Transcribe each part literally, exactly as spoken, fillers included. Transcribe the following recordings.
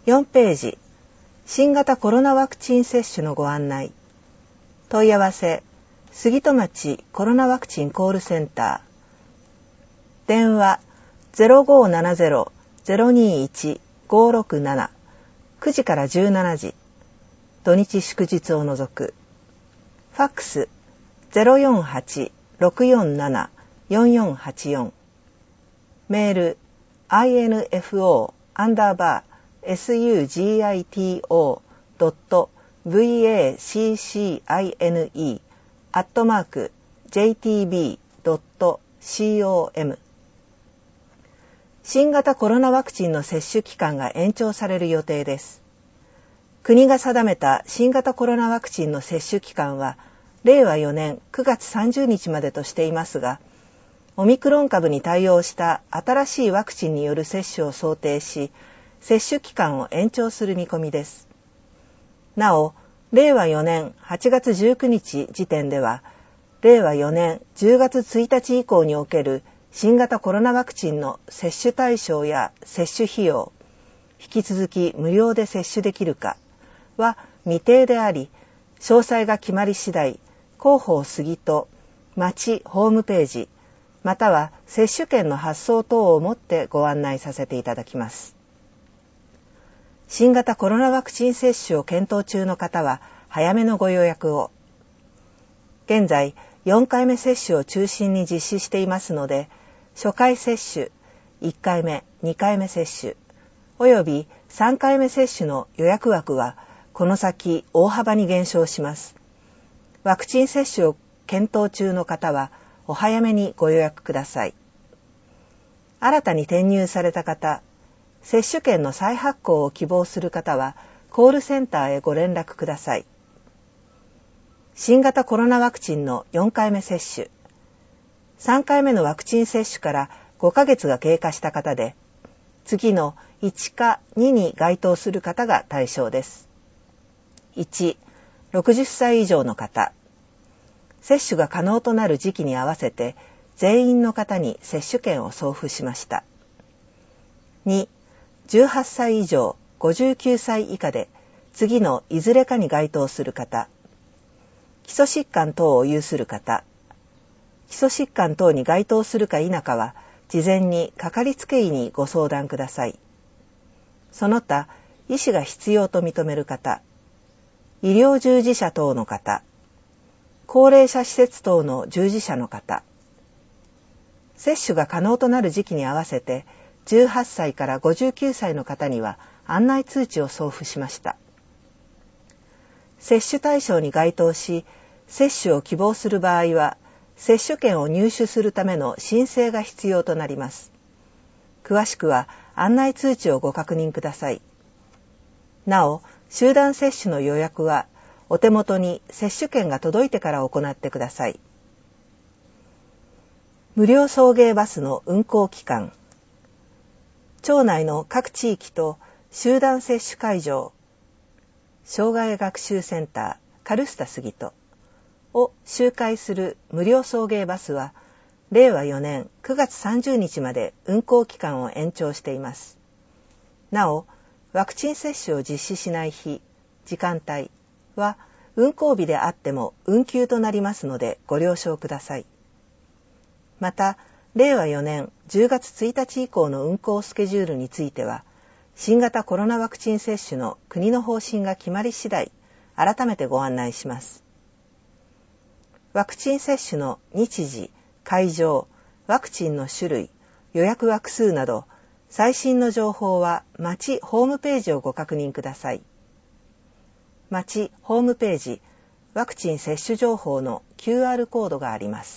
よんページ、新型コロナワクチン接種のご案内。問い合わせ、杉戸町コロナワクチンコールセンター。電話 ゼロごーななゼロ ゼロにーいち ごーろくなな、くじからじゅうしちじ、土日祝日を除く。ファックス ゼロよんはち ろくよんなな よんよんはちよん。メール アイエヌエフオー アンダーバー エスユージーアイティーオー ドット ブイエーシーシーアイエヌイー アットマーク ジェイティービー ドット コム。新型コロナワクチンの接種期間が延長される予定です。国が定めた新型コロナワクチンの接種期間はれいわよねんくがつさんじゅうにちまでとしていますが、オミクロン株に対応した新しいワクチンによる接種を想定し、接種期間を延長する見込みです。なお、れいわよねんはちがつじゅうくにち時点では、れいわよねんじゅうがつついたち以降における新型コロナワクチンの接種対象や接種費用、引き続き無料で接種できるかは未定であり、詳細が決まり次第、広報杉戸町ホームページ、または接種券の発送等をもってご案内させていただきます。新型コロナワクチン接種を検討中の方は早めのご予約を。現在よんかいめ接種を中心に実施していますので、初回接種、いっかいめ、にかいめ接種、およびさんかいめ接種の予約枠はこの先大幅に減少します。ワクチン接種を検討中の方はお早めにご予約ください。新たに転入された方、接種券の再発行を希望する方はコールセンターへご連絡ください。新型コロナワクチンのよんかいめ接種、さんかいめのワクチン接種からごかげつが経過した方で、次のいちかにに該当する方が対象です。いち、ろくじゅっさい以上の方。接種が可能となる時期に合わせて全員の方に接種券を送付しました。に、じゅうはっさい以上ごじゅうきゅうさい以下で次のいずれかに該当する方、基礎疾患等を有する方、基礎疾患等に該当するか否かは事前にかかりつけ医にご相談ください。その他、医師が必要と認める方、医療従事者等の方、高齢者施設等の従事者の方、接種が可能となる時期に合わせてじゅうはっさいからごじゅうきゅうさいの方には案内通知を送付しました。接種対象に該当し、接種を希望する場合は、接種券を入手するための申請が必要となります。詳しくは案内通知をご確認ください。なお、集団接種の予約は、お手元に接種券が届いてから行ってください。無料送迎バスの運行期間。町内の各地域と集団接種会場、障害学習センターカルスタ杉戸を周回する無料送迎バスは、れいわよねんくがつさんじゅうにちまで運行期間を延長しています。なお、ワクチン接種を実施しない日、時間帯は運行日であっても運休となりますのでご了承ください。また、れいわよねんじゅうがつついたち以降の運行スケジュールについては、新型コロナワクチン接種の国の方針が決まり次第、改めてご案内します。ワクチン接種の日時、会場、ワクチンの種類、予約枠数など、最新の情報は町ホームページをご確認ください。町ホームページ、ワクチン接種情報の キューアール コードがあります。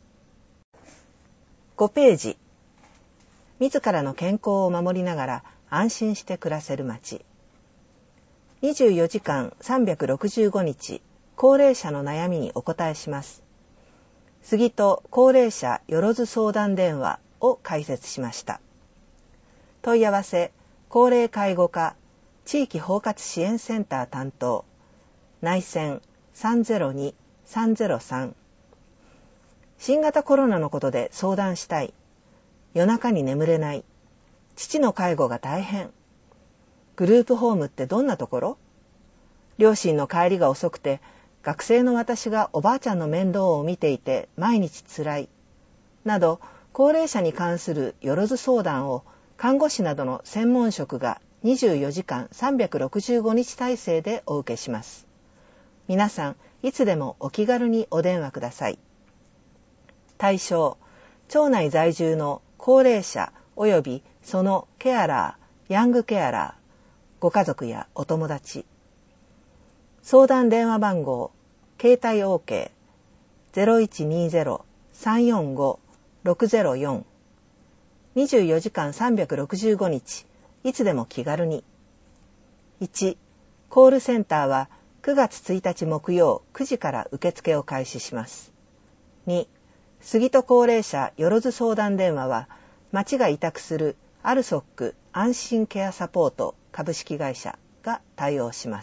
ごページ、自らの健康を守りながら安心して暮らせる町。にじゅうよじかんさんびゃくろくじゅうごにち、高齢者の悩みにお答えします。杉戸高齢者よろず相談電話を開設しました。問い合わせ、高齢介護課、地域包括支援センター担当、内線 さんゼロに さんゼロさん。新型コロナのことで相談したい。夜中に眠れない。父の介護が大変。 グループホームってどんなところ？両親の帰りが遅くて、学生の私がおばあちゃんの面倒を見ていて毎日つらい。など、高齢者に関するよろず相談を看護師などの専門職がにじゅうよじかんさんびゃくろくじゅうごにち体制でお受けします。皆さん、いつでもお気軽にお電話ください。対象、町内在住の高齢者及びそのケアラー、ヤングケアラー、ご家族やお友達。相談電話番号、携帯 OK ゼロいちにゼロ さんよんご ろくゼロよん。にじゅうよじかんさんびゃくろくじゅうごにち、いつでも気軽に。いち、コールセンターはくがつついたち木曜くじから受付を開始します。に、杉戸高齢者よろず相談電話は、町が委託するアルソック安心ケアサポート株式会社が対応します。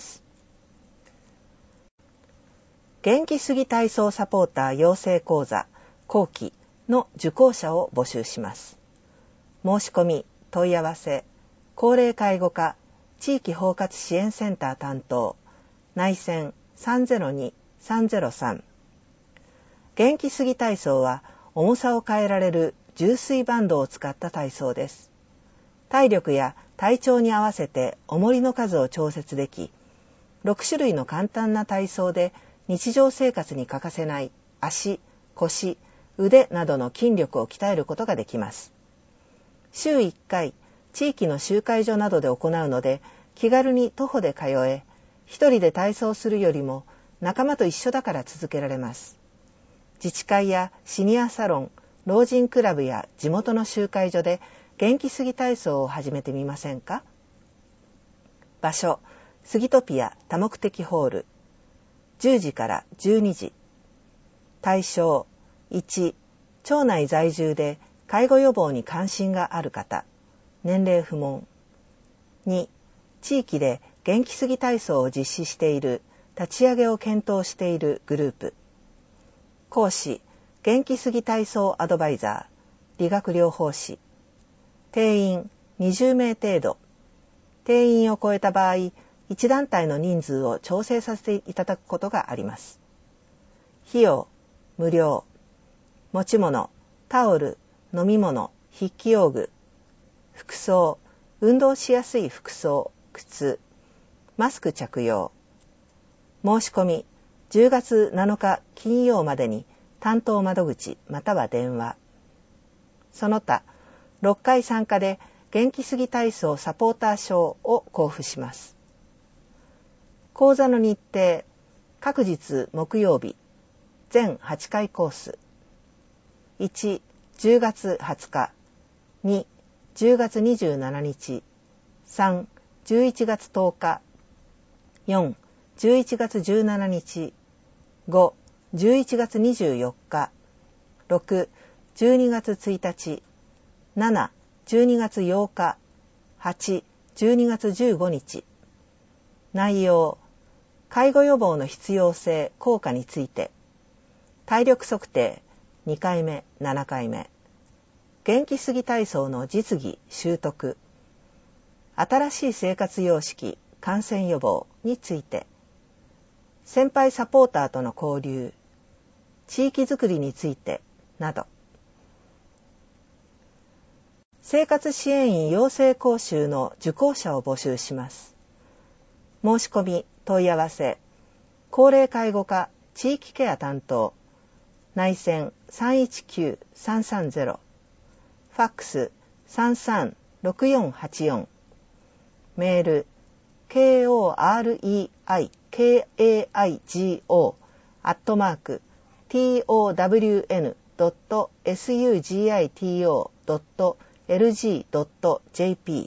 元気すぎ体操サポーター養成講座後期の受講者を募集します。申し込み、問い合わせ、高齢介護課地域包括支援センター担当、内線 さんゼロに さんゼロさん。元気すぎ体操は重さを変えられる重垂バンドを使った体操です。体力や体調に合わせて重りの数を調節でき、ろくしゅるいの簡単な体操で日常生活に欠かせない足、腰、腕などの筋力を鍛えることができます。週いっかい、地域の集会所などで行うので、気軽に徒歩で通え、一人で体操するよりも仲間と一緒だから続けられます。自治会やシニアサロン、老人クラブや地元の集会所で元気すぎ体操を始めてみませんか？場所、スギトピア多目的ホール。じゅうじからじゅうにじ。対象、いち、町内在住で介護予防に関心がある方、年齢不問。に、地域で元気すぎ体操を実施している、立ち上げを検討しているグループ。講師、元気すぎ体操アドバイザー、理学療法士。定員にじゅうめい程度。定員を超えた場合、一団体の人数を調整させていただくことがあります。費用、無料。持ち物、タオル、飲み物、筆記用具。服装、運動しやすい服装、靴。マスク着用。申し込み、じゅうがつなのか金曜までに担当窓口または電話。その他、ろっかい参加で元気すぎ体操サポーター証を交付します。講座の日程、各日木曜日、全はちかいコース。いち、じゅうがつはつか、に、じゅうがつにじゅうしちにち、さん、じゅういちがつとおか、よん、じゅういちがつじゅうしちにち、ご、じゅういちがつにじゅうよっか、ろく、じゅうにがつついたち、なな、じゅうにがつようか、はち、じゅうにがつじゅうごにち。内容、介護予防の必要性、効果について、体力測定、にかいめ、ななかいめ、元気すぎ体操の実技、習得、新しい生活様式、感染予防について、先輩サポーターとの交流、地域づくりについて、など、生活支援員養成講習の受講者を募集します。申し込み、問い合わせ、高齢介護課地域ケア担当、内線 さんいちきゅうさんさんゼロ、ファックス さんさんろくよんはちよん、メール ケーオーアールイーアイケーエーアイジーオー アットマーク ティーオーダブリューエヌドットエスユージーアイティーオードットエルジードットジェーピー。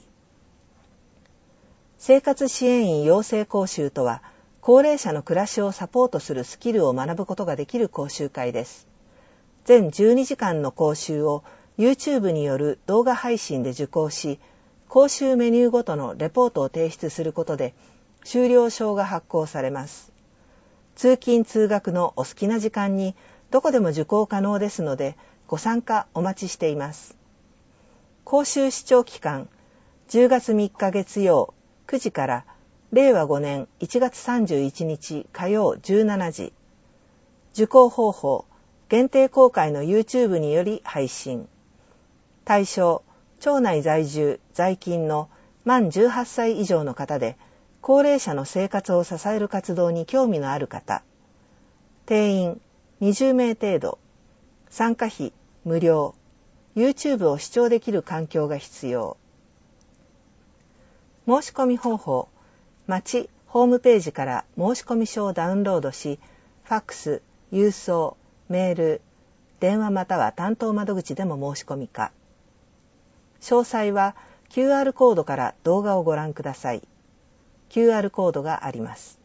生活支援員養成講習とは、高齢者の暮らしをサポートするスキルを学ぶことができる講習会です。全じゅうにじかんの講習を YouTube による動画配信で受講し、講習メニューごとのレポートを提出することで、修了証が発行されます。通勤通学のお好きな時間にどこでも受講可能ですので、ご参加お待ちしています。講習視聴期間、じゅうがつみっか月曜くじかられいわごねんいちがつさんじゅういちにち火曜じゅうしちじ、受講方法、限定公開の YouTube により配信。対象、町内在住、在勤の満じゅうはっさい以上の方で、高齢者の生活を支える活動に興味のある方。定員にじゅうめい程度。参加費無料。YouTube を視聴できる環境が必要。申し込み方法。町ホームページから申込書をダウンロードし、ファックス、郵送、メール、電話または担当窓口でも申し込みか。詳細は キューアール コードから動画をご覧ください。キューアール コードがあります。